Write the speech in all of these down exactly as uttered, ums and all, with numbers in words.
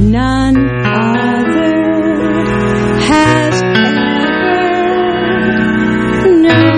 none other has ever known.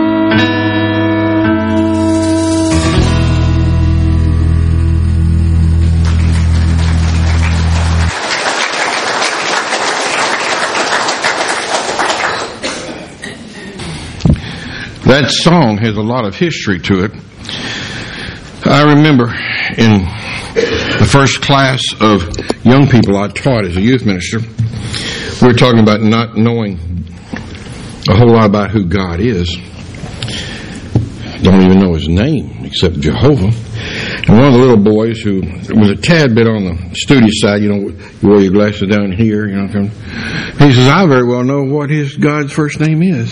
That song has a lot of history to it. I remember in the first class of young people I taught as a youth minister, we were talking about not knowing a whole lot about who God is. Don't even know His name except Jehovah. And one of the little boys who was a tad bit on the studious side, you know, you wear your glasses down here, you know, he says, I very well know what his God's first name is.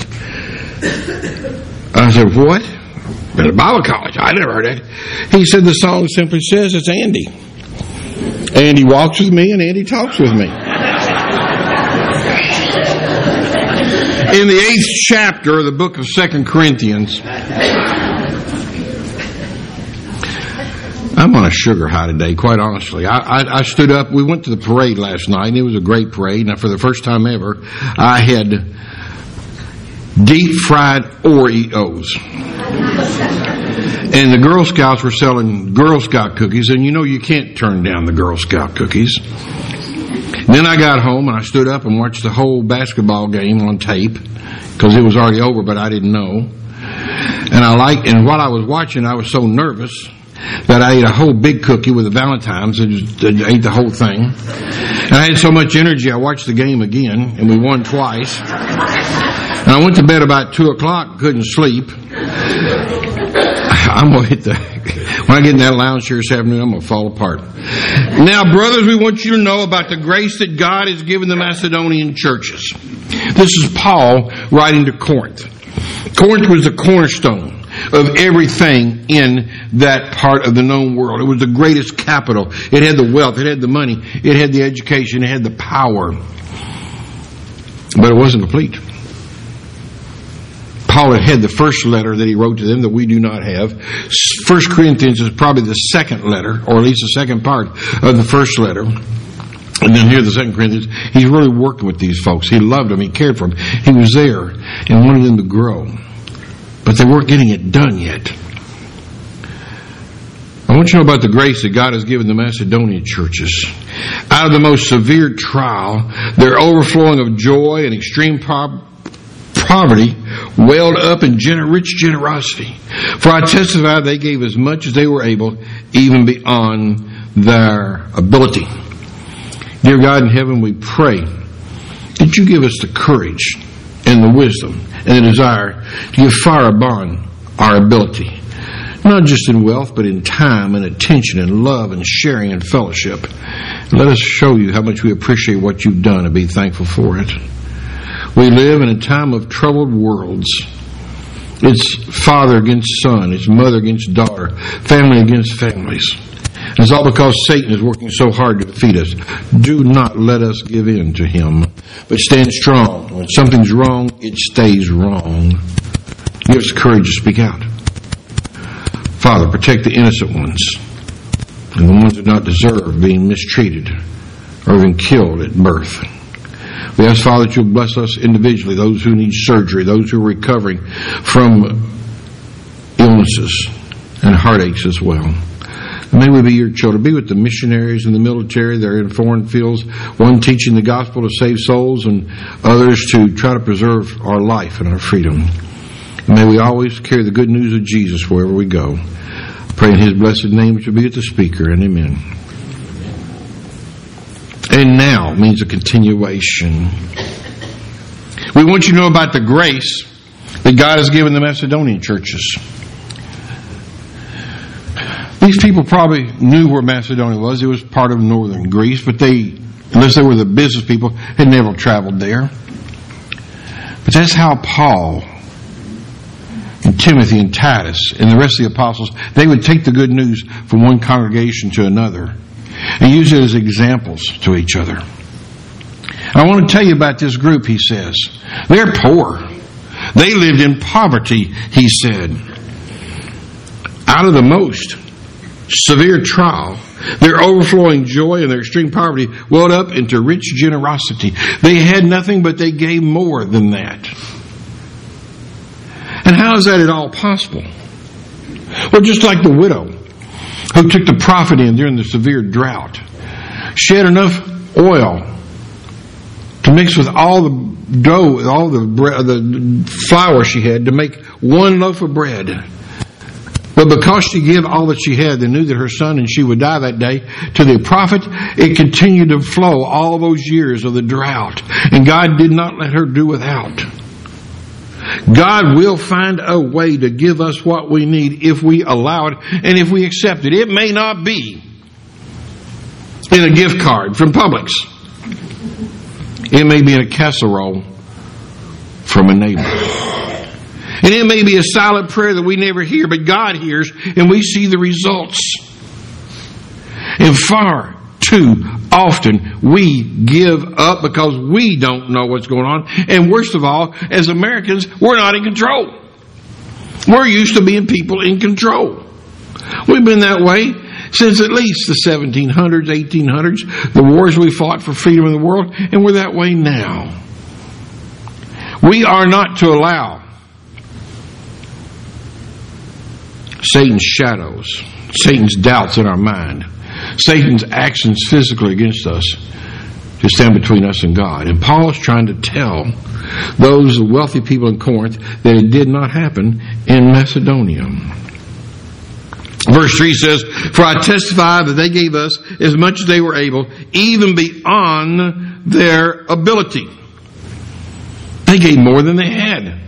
I said, what? At a Bible college. I never heard that. He said the song simply says it's Andy. Andy walks with me and Andy talks with me. In the eighth chapter of the book of Second Corinthians, I'm on a sugar high today, quite honestly. I, I, I stood up. We went to the parade last night, and it was a great parade. Now, for the first time ever, I had deep-fried Oreos. And the Girl Scouts were selling Girl Scout cookies, and you know you can't turn down the Girl Scout cookies. Then I got home, and I stood up and watched the whole basketball game on tape, because it was already over, but I didn't know. And I liked, and while I was watching, I was so nervous that I ate a whole big cookie with the Valentine's and just ate the whole thing. And I had so much energy, I watched the game again, and we won twice. And I went to bed about two o'clock, couldn't sleep. I'm going to hit the, when I get in that lounge here this afternoon, I'm going to fall apart. Now, brothers, we want you to know about the grace that God has given the Macedonian churches. This is Paul writing to Corinth. Corinth was the cornerstone of everything in that part of the known world. It was the greatest capital. It had the wealth, it had the money, it had the education, it had the power. But it wasn't complete. Paul had had the first letter that he wrote to them that we do not have. First Corinthians is probably the second letter, or at least the second part of the first letter. And then here, the Second Corinthians, he's really working with these folks. He loved them. He cared for them. He was there and wanted them to grow. But they weren't getting it done yet. I want you to know about the grace that God has given the Macedonian churches. Out of the most severe trial, their overflowing of joy and extreme poverty poverty welled up in gener- rich generosity. For I testify they gave as much as they were able, even beyond their ability. Dear God in heaven, we pray that you give us the courage and the wisdom and the desire to give far beyond our ability. Not just in wealth, but in time and attention and love and sharing and fellowship. Let us show you how much we appreciate what you've done and be thankful for it. We live in a time of troubled worlds. It's father against son. It's mother against daughter. Family against families. And it's all because Satan is working so hard to defeat us. Do not let us give in to him, but stand strong. When something's wrong, it stays wrong. Give us the courage to speak out. Father, protect the innocent ones and the ones that do not deserve being mistreated or even killed at birth. We ask, Father, that you'll bless us individually, those who need surgery, those who are recovering from illnesses and heartaches as well. And may we be your children. Be with the missionaries in the military. They're in foreign fields, one teaching the gospel to save souls and others to try to preserve our life and our freedom. And may we always carry the good news of Jesus wherever we go. I pray in his blessed name that you'll be with the speaker, and amen. And now means a continuation. We want you to know about the grace that God has given the Macedonian churches. These people probably knew where Macedonia was. It was part of northern Greece, but they, unless they were the business people, had never traveled there. But that's how Paul and Timothy and Titus and the rest of the apostles, they would take the good news from one congregation to another and use it as examples to each other. I want to tell you about this group, he says. They're poor. They lived in poverty, he said. Out of the most severe trial, Their overflowing joy and their extreme poverty welled up into rich generosity. They had nothing, but they gave more than that. And how is that at all possible? Well, just like the widow who took the prophet in during the severe drought. She had enough oil to mix with all the dough, all the bread, the flour she had to make one loaf of bread. But because she gave all that she had, they knew that her son and she would die that day. To the prophet, it continued to flow all those years of the drought. And God did not let her do without. God will find a way to give us what we need if we allow it and if we accept it. It may not be in a gift card from Publix. It may be in a casserole from a neighbor. And it may be a silent prayer that we never hear, but God hears and we see the results. And far too often we give up because we don't know what's going on. And worst of all, as Americans, we're not in control. We're used to being people in control. We've been that way since at least the seventeen hundreds, eighteen hundreds, the wars we fought for freedom in the world, and we're that way now. We are not to allow Satan's shadows, Satan's doubts in our mind, Satan's actions physically against us to stand between us and God. And Paul is trying to tell those wealthy people in Corinth that it did not happen in Macedonia. Verse three says, "For I testify that they gave us as much as they were able, even beyond their ability." They gave more than they had.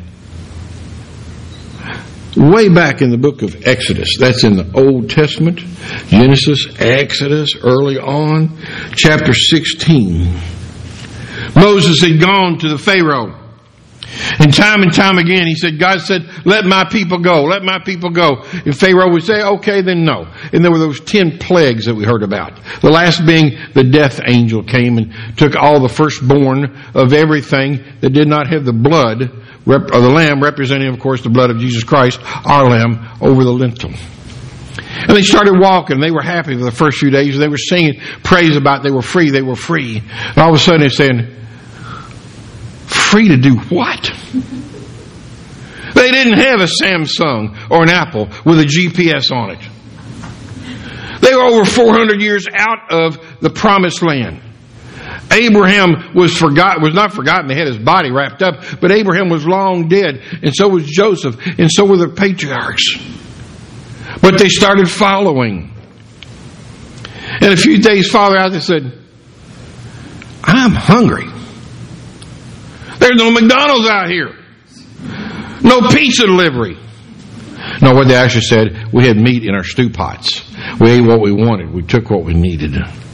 Way back in the book of Exodus, that's in the Old Testament, Genesis, Exodus, early on, chapter sixteen. Moses had gone to the Pharaoh. And time and time again, he said, God said, let my people go, let my people go. And Pharaoh would say, okay, then no. And there were those ten plagues that we heard about. The last being the death angel came and took all the firstborn of everything that did not have the blood of the lamb, representing, of course, the blood of Jesus Christ, our lamb, over the lintel. And they started walking. They were happy for the first few days. They were singing praise about they were free, they were free. And all of a sudden they're saying, free to do what? They didn't have a Samsung or an Apple with a G P S on it. They were over four hundred years out of the promised land. Abraham was forgot, was not forgotten. They had his body wrapped up, but Abraham was long dead, and so was Joseph, and so were the patriarchs. But they started following. And a few days farther out, they said, I'm hungry. There's no McDonald's out here. No pizza delivery. No, what they actually said, we had meat in our stew pots. We ate what we wanted. We took what we needed.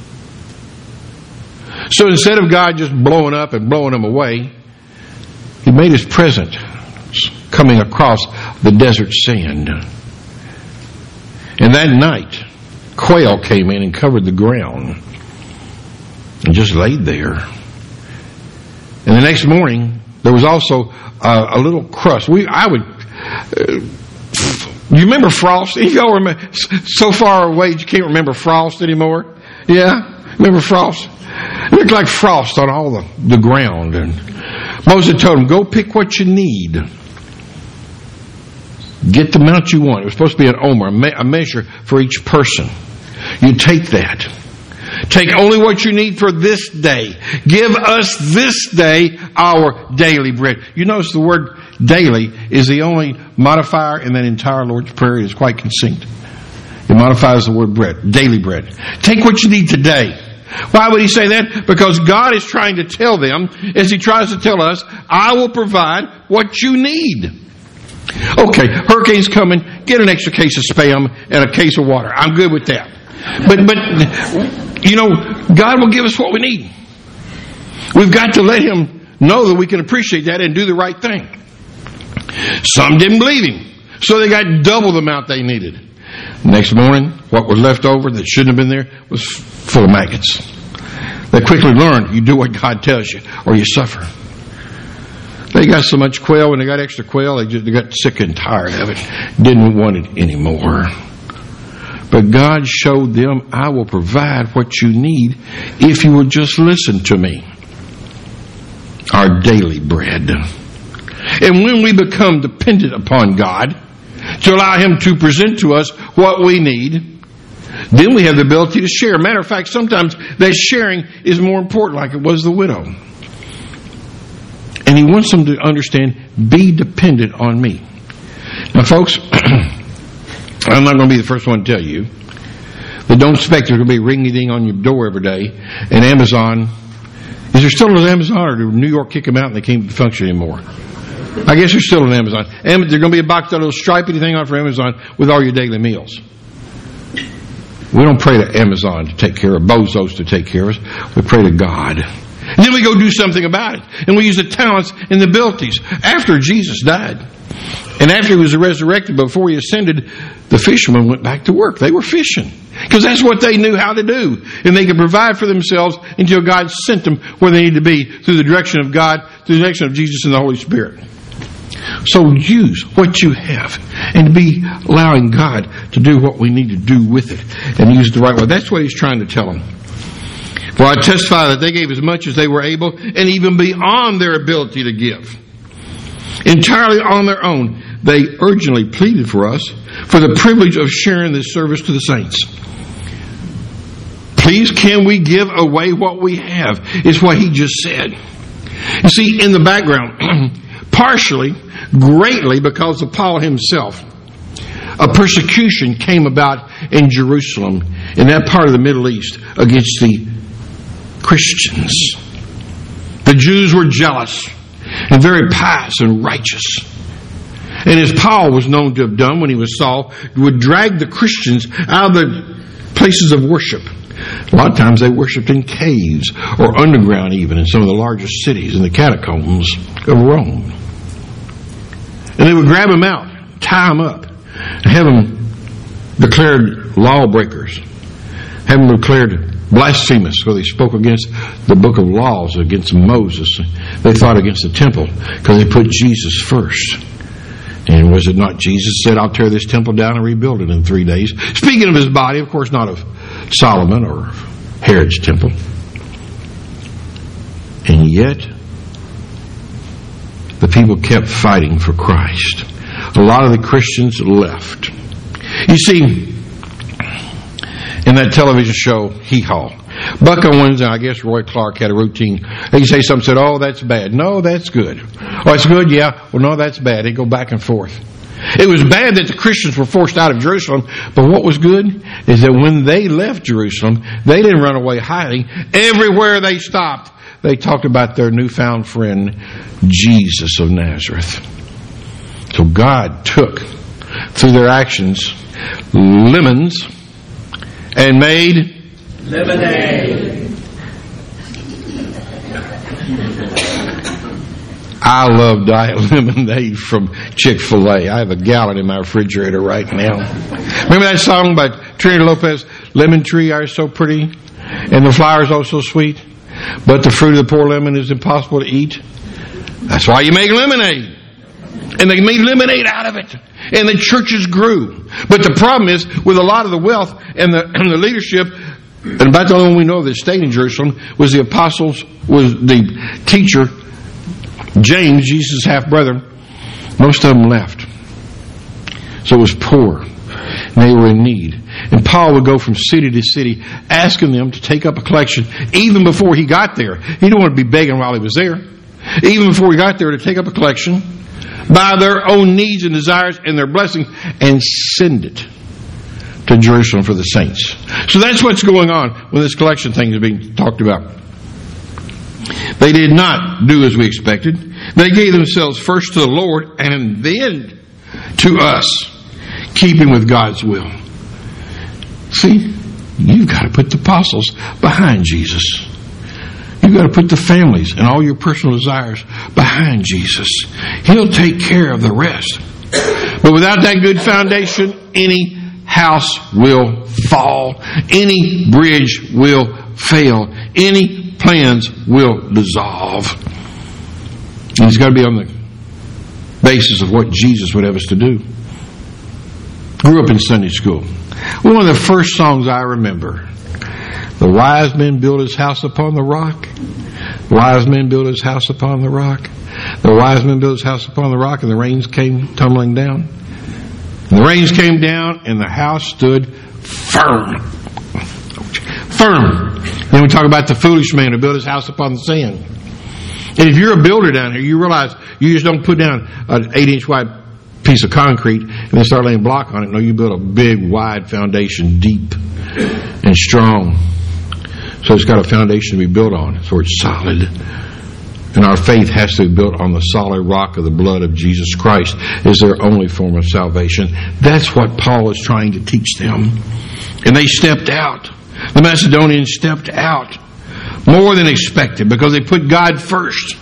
So instead of God just blowing up and blowing them away, He made His presence coming across the desert sand. And that night, quail came in and covered the ground and just laid there. And the next morning, there was also uh, a little crust. We, I would, uh, you remember frost? Y'all remember, so far away you can't remember frost anymore? Yeah? Remember frost? It looked like frost on all the, the ground. And Moses told him, go pick what you need. Get the amount you want. It was supposed to be an omer, a, me- a measure for each person. You take that. Take only what you need for this day. Give us this day our daily bread. You notice the word daily is the only modifier in that entire Lord's Prayer. It is quite succinct. It modifies the word bread, daily bread. Take what you need today. Why would He say that? Because God is trying to tell them, as He tries to tell us, I will provide what you need. Okay, hurricane's coming. Get an extra case of Spam and a case of water. I'm good with that. But, but, you know, God will give us what we need. We've got to let Him know that we can appreciate that and do the right thing. Some didn't believe Him, so they got double the amount they needed. Next morning, what was left over that shouldn't have been there was full of maggots. They quickly learned, you do what God tells you, or you suffer. They got so much quail, when they got extra quail, they just they got sick and tired of it. Didn't want it anymore. But God showed them, I will provide what you need if you will just listen to me. Our daily bread. And when we become dependent upon God to allow Him to present to us what we need, then we have the ability to share. Matter of fact, sometimes that sharing is more important, like it was the widow. And He wants them to understand, be dependent on me. Now, folks, I'm not going to be the first one to tell you that don't expect there's going to be ring-a-ding on your door every day. And Amazon, is there still an Amazon, or did New York kick them out and they can't function anymore? I guess there's still an Amazon. And there's going to be a box, that little stripey thing on for Amazon with all your daily meals. We don't pray to Amazon to take care of, bozos to take care of us. We pray to God. And then we go do something about it. And we use the talents and the abilities. After Jesus died, and after He was resurrected, before He ascended, the fishermen went back to work. They were fishing. Because that's what they knew how to do. And they could provide for themselves until God sent them where they needed to be, through the direction of God, through the direction of Jesus and the Holy Spirit. So use what you have and be allowing God to do what we need to do with it and use it the right way. That's what He's trying to tell them. For I testify that they gave as much as they were able, and even beyond their ability to give. Entirely on their own, they urgently pleaded for us for the privilege of sharing this service to the saints. Please, can we give away what we have? Is what he just said. You see, in the background, partially, greatly because of Paul himself, a persecution came about in Jerusalem, in that part of the Middle East, against the Christians. The Jews were jealous and very pious and righteous. And as Paul was known to have done when he was Saul, would drag the Christians out of the places of worship. A lot of times they worshipped in caves or underground, even in some of the largest cities, in the catacombs of Rome. And they would grab them out, tie them up, and have them declared lawbreakers, have them declared blasphemous, because they spoke against the book of laws, against Moses. They fought against the temple because they put Jesus first. And was it not Jesus said, I'll tear this temple down and rebuild it in three days? Speaking of his body, of course, not of Solomon or Herod's temple. And yet, the people kept fighting for Christ. A lot of the Christians left. You see, in that television show, Hee Haw, Buck Owens and I guess Roy Clark had a routine. They'd say something, said, oh, that's bad. No, that's good. Oh, it's good? Yeah. Well, no, that's bad. They'd go back and forth. It was bad that the Christians were forced out of Jerusalem, but what was good is that when they left Jerusalem, they didn't run away hiding. Everywhere they stopped, they talked about their newfound friend, Jesus of Nazareth. So God took, through their actions, lemons and made lemonade. I love Diet Lemonade from Chick-fil-A. I have a gallon in my refrigerator right now. Remember that song by Trinity Lopez? Lemon tree are so pretty, and the flowers are so sweet, but the fruit of the poor lemon is impossible to eat. That's why you make lemonade. And they made lemonade out of it. And the churches grew. But the problem is, with a lot of the wealth and the, and the leadership, and about the only one we know that stayed in Jerusalem was the apostles, was the teacher, James, Jesus' half-brother. Most of them left. So it was poor. And they were in need. And Paul would go from city to city asking them to take up a collection even before he got there. He didn't want to be begging while he was there. Even before he got there, to take up a collection by their own needs and desires and their blessings and send it to Jerusalem for the saints. So that's what's going on when this collection thing is being talked about. They did not do as we expected. They gave themselves first to the Lord and then to us, keeping with God's will. See, you've got to put the apostles behind Jesus. You've got to put the families and all your personal desires behind Jesus. He'll take care of the rest. But without that good foundation, any house will fall. Any bridge will fail. Any plans will dissolve. And it's got to be on the basis of what Jesus would have us to do. Grew up in Sunday school. One of the first songs I remember. The wise man built his house upon the rock. The wise man built his house upon the rock. The wise man built his house upon the rock, and the rains came tumbling down. And the rains came down, and the house stood firm. Firm. Then we talk about the foolish man who built his house upon the sand. And if you're a builder down here, you realize you just don't put down an eight-inch wide piece of concrete and then start laying block on it. No, you build a big, wide foundation, deep and strong. So it's got a foundation to be built on, so it's solid. And our faith has to be built on the solid rock of the blood of Jesus Christ is their only form of salvation. That's what Paul is trying to teach them. And they stepped out. The Macedonians stepped out more than expected because they put God first.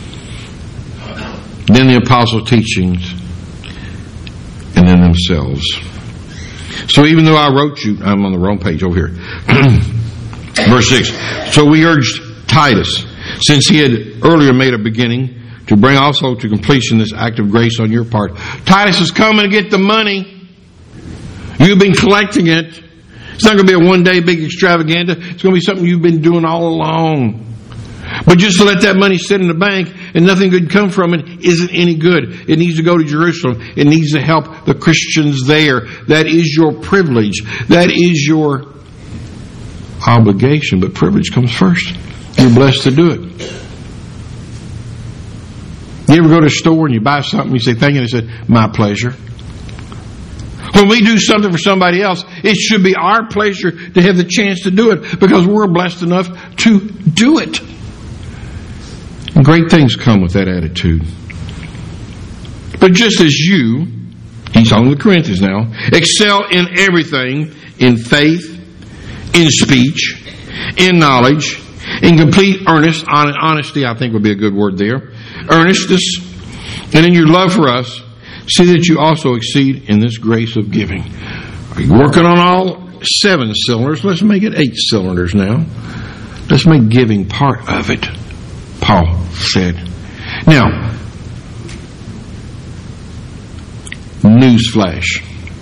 Then the apostle teachings, and then themselves. So even though I wrote you, I'm on the wrong page over here. Verse six. So we urged Titus, since he had earlier made a beginning, to bring also to completion this act of grace on your part. Titus is coming to get the money. You've been collecting it. It's not going to be a one-day big extravaganza. It's going to be something you've been doing all along. But just to let that money sit in the bank and nothing good come from it isn't any good. It needs to go to Jerusalem. It needs to help the Christians there. That is your privilege. That is your obligation. But privilege comes first. You're blessed to do it. You ever go to a store and you buy something, you say, thank you, and they said, my pleasure. When we do something for somebody else, it should be our pleasure to have the chance to do it because we're blessed enough to do it. And great things come with that attitude. But just as you, he's talking to the Corinthians now, excel in everything, in faith, in speech, in knowledge, in complete earnest, honesty I think would be a good word there, earnestness, and in your love for us, see that you also exceed in this grace of giving. Are you working on all seven cylinders? Let's make it eight cylinders now. Let's make giving part of it, Paul said. Now, newsflash.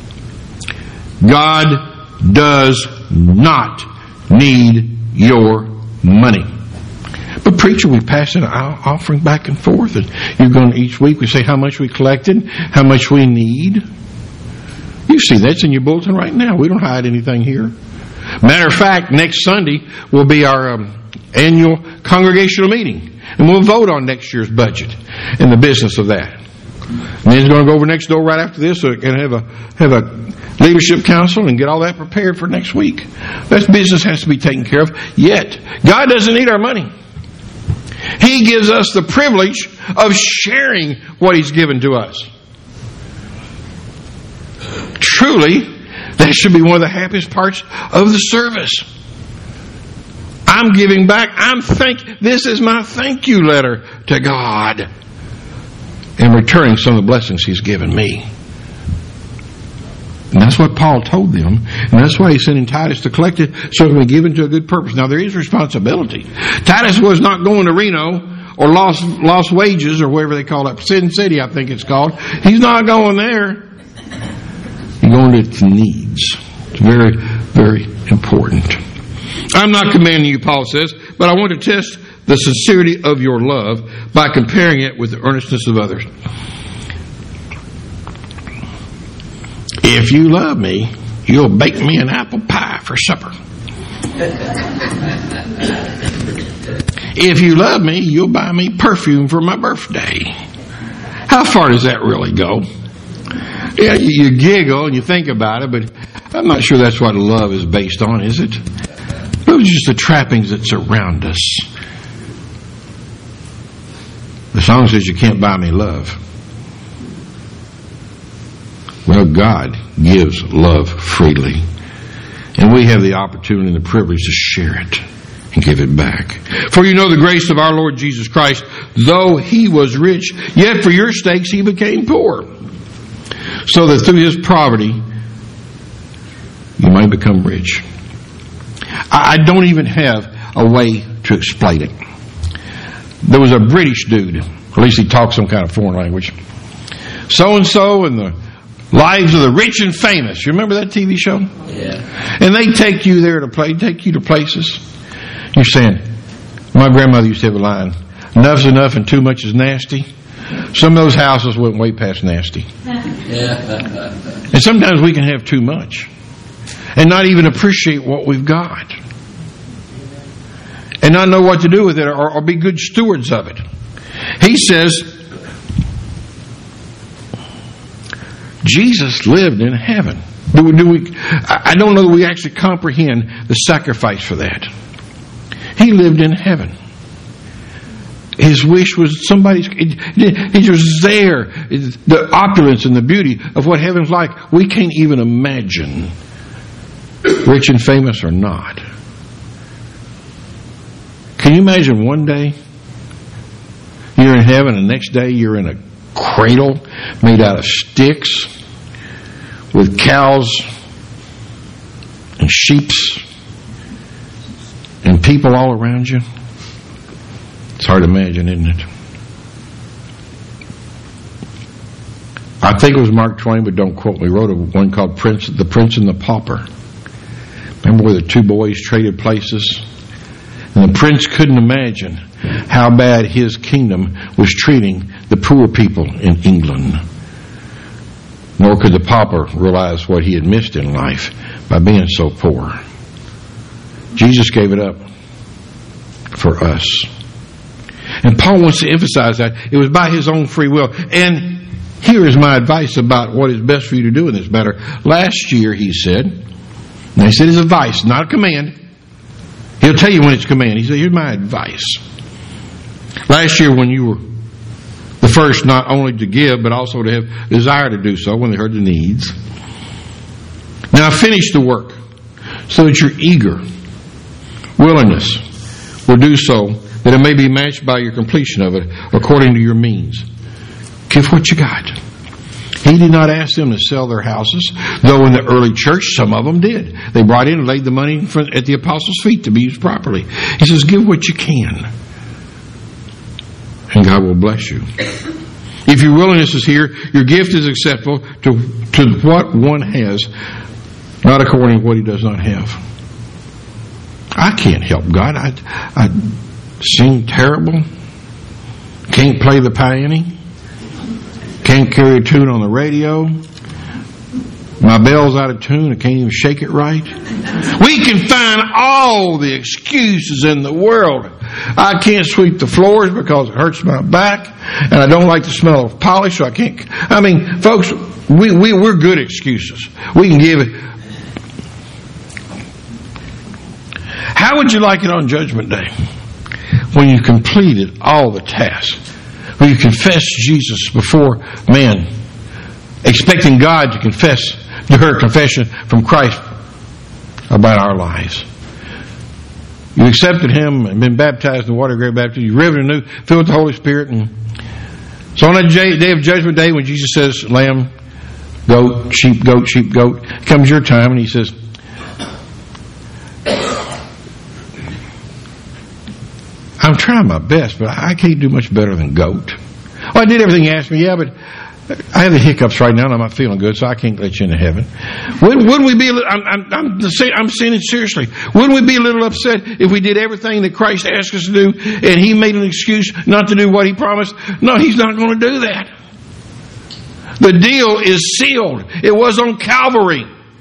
God does not need your money. But preacher, we pass an offering back and forth, and you're going to, each week we say how much we collected, how much we need. You see that's in your bulletin right now. We don't hide anything here. Matter of fact, next Sunday will be our um, annual congregational meeting, and we'll vote on next year's budget and the business of that. And then he's going to go over next door right after this, so we can have a have a leadership council and get all that prepared for next week. That business has to be taken care of. Yet, God doesn't need our money. He gives us the privilege of sharing what He's given to us. Truly, that should be one of the happiest parts of the service. I'm giving back. I'm thank. This is my thank you letter to God, and returning some of the blessings He's given me. And that's what Paul told them. And that's why he's sending Titus to collect it so it can be given to a good purpose. Now, there is responsibility. Titus was not going to Reno or Lost, Lost Wages or wherever they call it. Sin City, I think it's called. He's not going there. He's going to needs. It's very, very important. I'm not commanding you, Paul says, but I want to test the sincerity of your love by comparing it with the earnestness of others. If you love me, you'll bake me an apple pie for supper. If you love me, you'll buy me perfume for my birthday. How far does that really go? Yeah, you, you giggle and you think about it, but I'm not sure that's what love is based on, is it? Those are just the trappings that surround us. The song says you can't buy me love. Well, God gives love freely. And we have the opportunity and the privilege to share it and give it back. For you know the grace of our Lord Jesus Christ, though He was rich, yet for your sakes He became poor, so that through His poverty you might become rich. I don't even have a way to explain it. There was a British dude, at least he talked some kind of foreign language. So-and-so in the Lives of the Rich and Famous. You remember that T V show? Yeah. And they take you there to play, take you to places. You're saying, my grandmother used to have a line, enough's enough and too much is nasty. Some of those houses went way past nasty. Yeah. And sometimes we can have too much and not even appreciate what we've got. And not know what to do with it or, or be good stewards of it. He says, Jesus lived in heaven. Do we, do we, I don't know that we actually comprehend the sacrifice for that. He lived in heaven. His wish was somebody's. He was there. The opulence and the beauty of what heaven's like, we can't even imagine. Rich and famous or not. Can you imagine one day you're in heaven and the next day you're in a cradle made out of sticks with cows and sheeps and people all around you? It's hard to imagine, isn't it? I think it was Mark Twain, but don't quote me, wrote a one called Prince, The Prince and the Pauper. Remember where the two boys traded places? And the prince couldn't imagine how bad his kingdom was treating the poor people in England. Nor could the pauper realize what he had missed in life by being so poor. Jesus gave it up for us. And Paul wants to emphasize that it was by his own free will. And here is my advice about what is best for you to do in this matter. Last year, he said, and he said it's advice, not a command. He'll tell you when it's a command. He said, here's my advice. Last year when you were the first not only to give, but also to have desire to do so when they heard the needs. Now finish the work so that your eager willingness will do so that it may be matched by your completion of it according to your means. Give what you got. He did not ask them to sell their houses, though in the early church some of them did. They brought in and laid the money in front, at the apostles' feet to be used properly. He says, give what you can, and God will bless you. If your willingness is here, your gift is acceptable to, to what one has, not according to what he does not have. I can't help God. I, I sing terrible, can't play the piano, can't carry a tune on the radio. My bell's out of tune. I can't even shake it right. We can find all the excuses in the world. I can't sweep the floors because it hurts my back, and I don't like the smell of polish, so I can't. I mean, folks, we, we, we're good excuses. We can give it. How would you like it on Judgment Day? When you completed all the tasks. When you confess Jesus before man, expecting God to confess to her confession from Christ about our lives. You accepted Him and been baptized in the water of great baptism. You're riven anew, filled with the Holy Spirit. And so on that day of Judgment Day, when Jesus says, lamb, goat, sheep, goat, sheep, goat, comes your time, and He says, I'm trying my best, but I can't do much better than goat. Well, I did everything He asked me, yeah, but I have the hiccups right now, and I'm not feeling good, so I can't let you into heaven. Wouldn't, wouldn't we be? A little, I'm, I'm, I'm, I'm saying it seriously. Wouldn't we be a little upset if we did everything that Christ asked us to do, and He made an excuse not to do what He promised? No, He's not going to do that. The deal is sealed. It was on Calvary.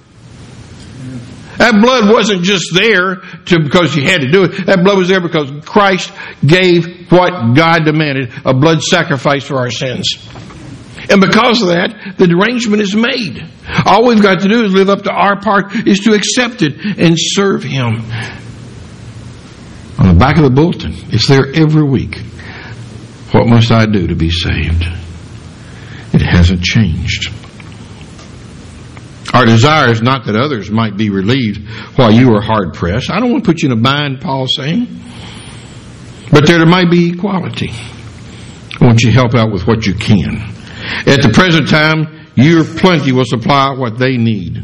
That blood wasn't just there to, because you had to do it. That blood was there because Christ gave what God demanded, a blood sacrifice for our sins. And because of that, the arrangement is made. All we've got to do is live up to our part, is to accept it and serve Him. On the back of the bulletin, it's there every week. What must I do to be saved? It hasn't changed. Our desire is not that others might be relieved while you are hard pressed. I don't want to put you in a bind, Paul's saying. But there might be equality. I want you to help out with what you can. At the present time, your plenty will supply what they need.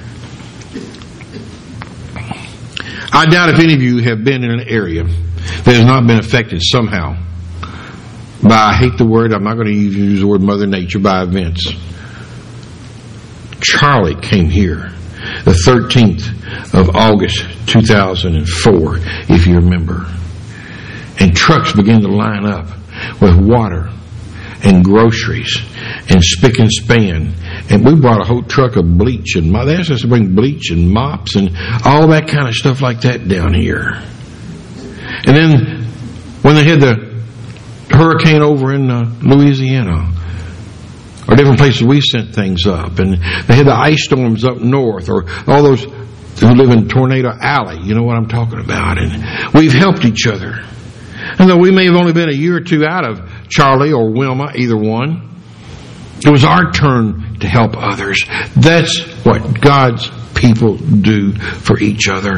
I doubt if any of you have been in an area that has not been affected somehow by, I hate the word, I'm not going to use the word Mother Nature, by events. Charlie came here the thirteenth of August two thousand four, if you remember. And trucks began to line up with water and groceries and spick and span. And we brought a whole truck of bleach, and they asked us to bring bleach and mops and all that kind of stuff like that down here. And then when they had the hurricane over in uh, Louisiana, or different places we sent things up, and they had the ice storms up north, or all those who live in Tornado Alley, you know what I'm talking about. And we've helped each other. And though we may have only been a year or two out of Charlie or Wilma, either one, it was our turn to help others. That's what God's people do for each other.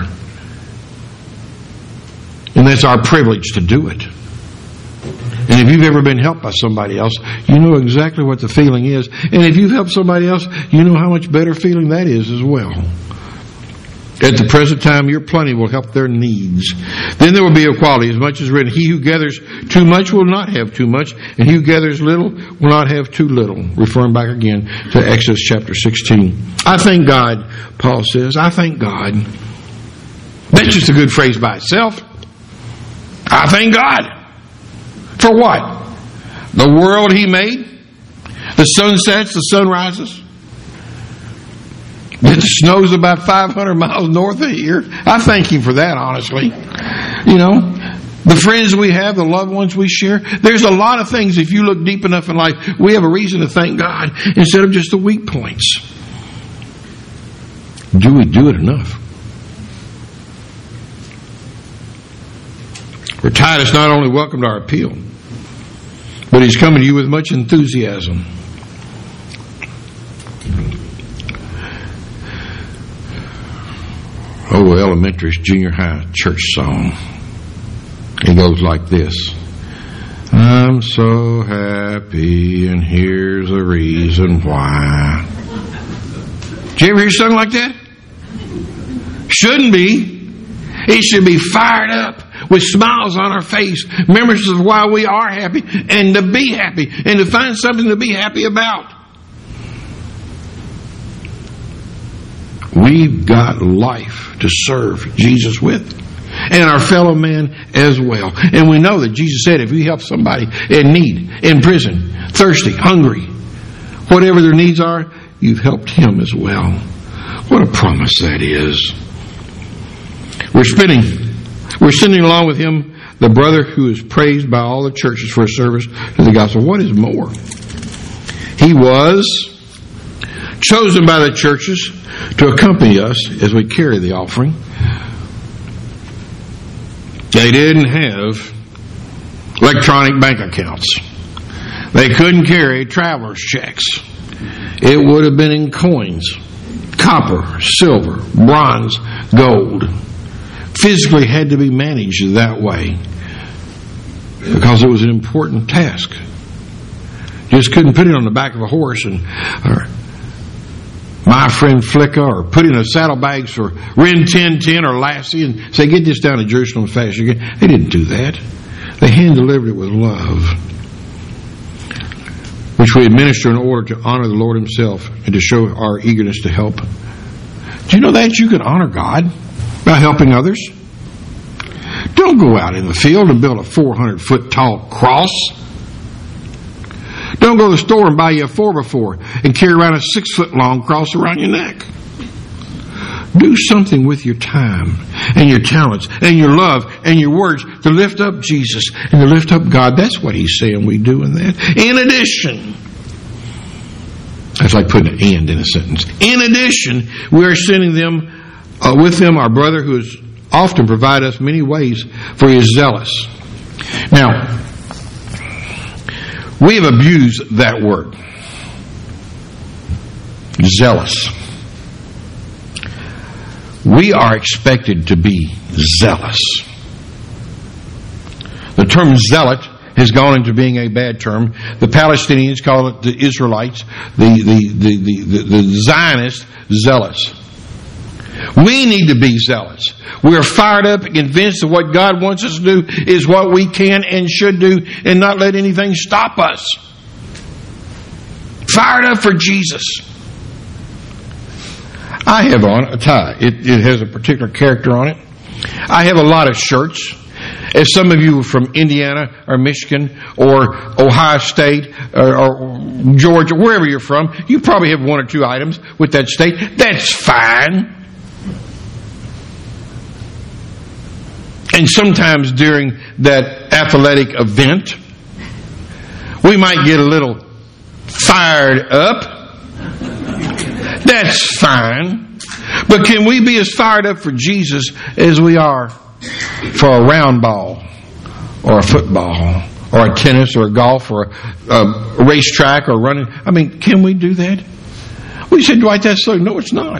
And that's our privilege to do it. And if you've ever been helped by somebody else, you know exactly what the feeling is. And if you've helped somebody else, you know how much better feeling that is as well. At the present time, your plenty will help their needs. Then there will be equality, as much as written, he who gathers too much will not have too much, and he who gathers little will not have too little. Referring back again to Exodus chapter sixteen. I thank God, Paul says, I thank God. That's just a good phrase by itself. I thank God. For what? The world he made, the sun sets, the sun rises. It snows about five hundred miles north of here. I thank him for that, honestly. You know, the friends we have, the loved ones we share. There's a lot of things, if you look deep enough in life, we have a reason to thank God instead of just the weak points. Do we do it enough? For Titus not only welcomed our appeal, but he's coming to you with much enthusiasm. Oh, elementary, junior high church song. It goes like this. I'm so happy, and here's a reason why. Did you ever hear something like that? Shouldn't be. It should be fired up with smiles on our face, memories of why we are happy, and to be happy, and to find something to be happy about. We've got life to serve Jesus with, and our fellow man as well. And we know that Jesus said if we help somebody in need, in prison, thirsty, hungry, whatever their needs are, you've helped him as well. What a promise that is. We're spinning, we're sending along with him the brother who is praised by all the churches for his service to the gospel. What is more? He was chosen by the churches to accompany us as we carry the offering. They didn't have electronic bank accounts. They couldn't carry traveler's checks. It would have been in coins, copper, silver, bronze, gold. Physically had to be managed that way because it was an important task. Just couldn't put it on the back of a horse and or my friend Flicka, or put in a saddlebags for Rin ten ten or Lassie and say, get this down to Jerusalem fast. They didn't do that. They hand-delivered it with love, which we administer in order to honor the Lord himself and to show our eagerness to help. Do you know that you can honor God by helping others? Don't go out in the field and build a four hundred foot tall cross. Don't go to the store and buy you a four by four and carry around a six foot long cross around your neck. Do something with your time and your talents and your love and your words to lift up Jesus and to lift up God. That's what he's saying we do in that. In addition, that's like putting an and in a sentence. In addition, we are sending them uh, with them our brother who has often provided us many ways, for he is zealous. Now, we have abused that word. Zealous. We are expected to be zealous. The term zealot has gone into being a bad term. The Palestinians call it the Israelites, the, the, the, the, the, the Zionists, zealous. We need to be zealous. We are fired up and convinced that what God wants us to do is what we can and should do and not let anything stop us. Fired up for Jesus. I have on a tie. It, it has a particular character on it. I have a lot of shirts. As some of you from Indiana or Michigan or Ohio State or, or Georgia, wherever you're from, you probably have one or two items with that state. That's fine. And sometimes during that athletic event, we might get a little fired up. That's fine. But can we be as fired up for Jesus as we are for a round ball or a football or a tennis or a golf or a, a racetrack or running? I mean, can we do that? We said, Dwight, that's so. No, it's not.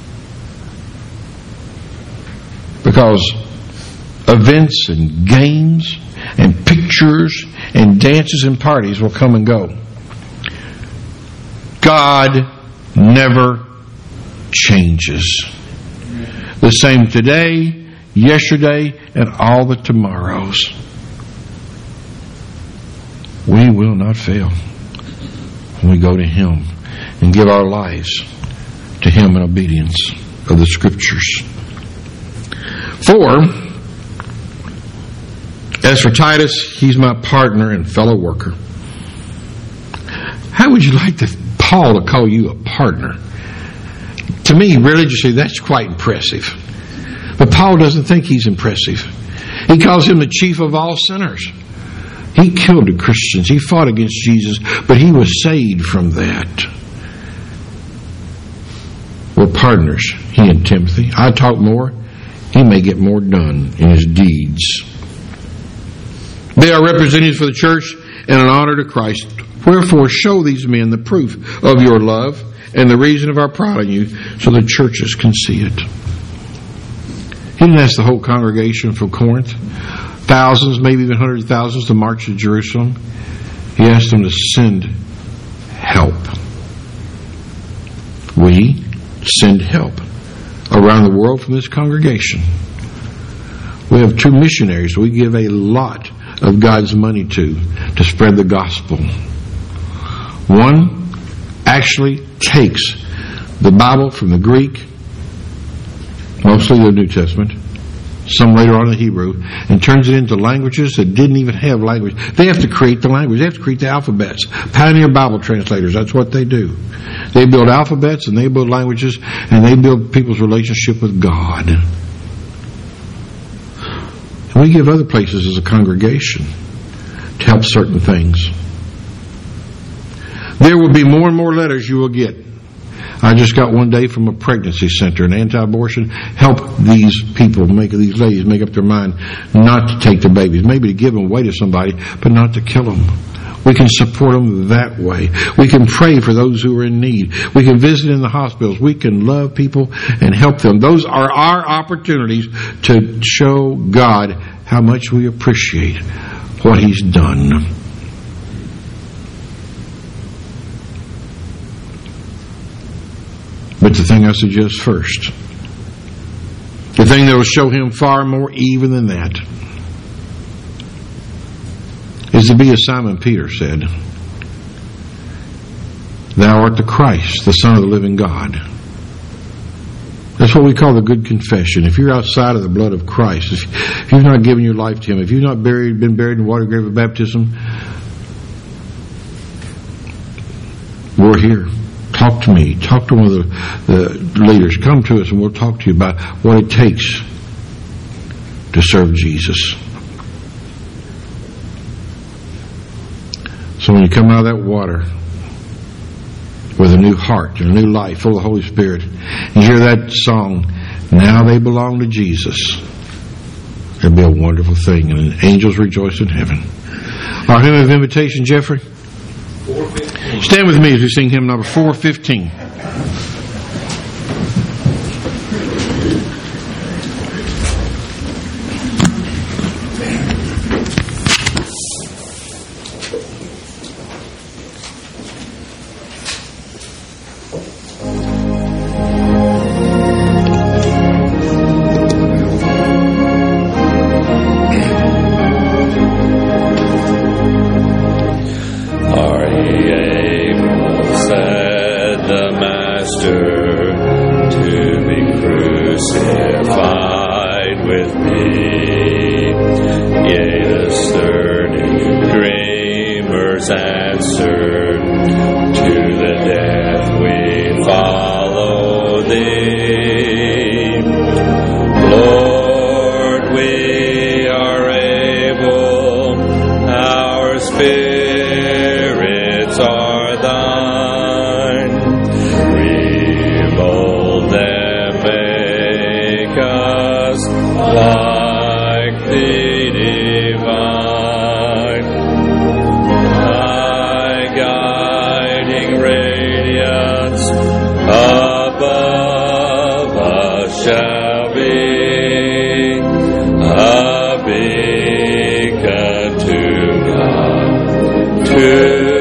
Because events and games and pictures and dances and parties will come and go. God never changes. The same today, yesterday, and all the tomorrows. We will not fail when we go to Him and give our lives to Him in obedience of the Scriptures. Four, as for Titus, he's my partner and fellow worker. How would you like to, Paul to call you a partner? To me, religiously, that's quite impressive. But Paul doesn't think he's impressive. He calls him the chief of all sinners. He killed the Christians. He fought against Jesus, but he was saved from that. We're partners, he and Timothy. I talk more, he may get more done in his deeds. They are representatives for the church and an honor to Christ. Wherefore, show these men the proof of your love and the reason of our pride in you, so the churches can see it. He didn't ask the whole congregation from Corinth, thousands, maybe even hundreds of thousands, to march to Jerusalem. He asked them to send help. We send help around the world from this congregation. We have two missionaries we give a lot of God's money to, to spread the gospel. One actually takes the Bible from the Greek, mostly the New Testament, some later on in the Hebrew, and turns it into languages that didn't even have language. They have to create the language. They have to create the alphabets. Pioneer Bible translators, that's what they do. They build alphabets and they build languages and they build people's relationship with God. And we give other places as a congregation to help certain things. There will be more and more letters you will get. I just got one day from a pregnancy center, an anti-abortion. Help these people, make these ladies make up their mind not to take the babies. Maybe to give them away to somebody, but not to kill them. We can support them that way. We can pray for those who are in need. We can visit in the hospitals. We can love people and help them. Those are our opportunities to show God how much we appreciate what He's done. But the thing I suggest first, the thing that will show Him far more even than that, is to be as Simon Peter said, Thou art the Christ, the Son of the living God. That's what we call the good confession. If you're outside of the blood of Christ, if, if you've not given your life to Him, if you've not buried, been buried in the water grave of baptism, we're here. Talk to me. Talk to one of the, the leaders. Come to us and we'll talk to you about what it takes to serve Jesus. So when you come out of that water with a new heart and a new life full of the Holy Spirit, and you hear that song, Now They Belong to Jesus, it'll be a wonderful thing, and angels rejoice in heaven. Our hymn of invitation, Jeffrey. Stand with me as we sing hymn number four fifteen. Are ye able, said the Master, to voice answered, to the death we follow thee. Lord, we are able, our spirits are thine. Remold them, make us like thee divine. Thy guiding radiance above us shall be a beacon to God, to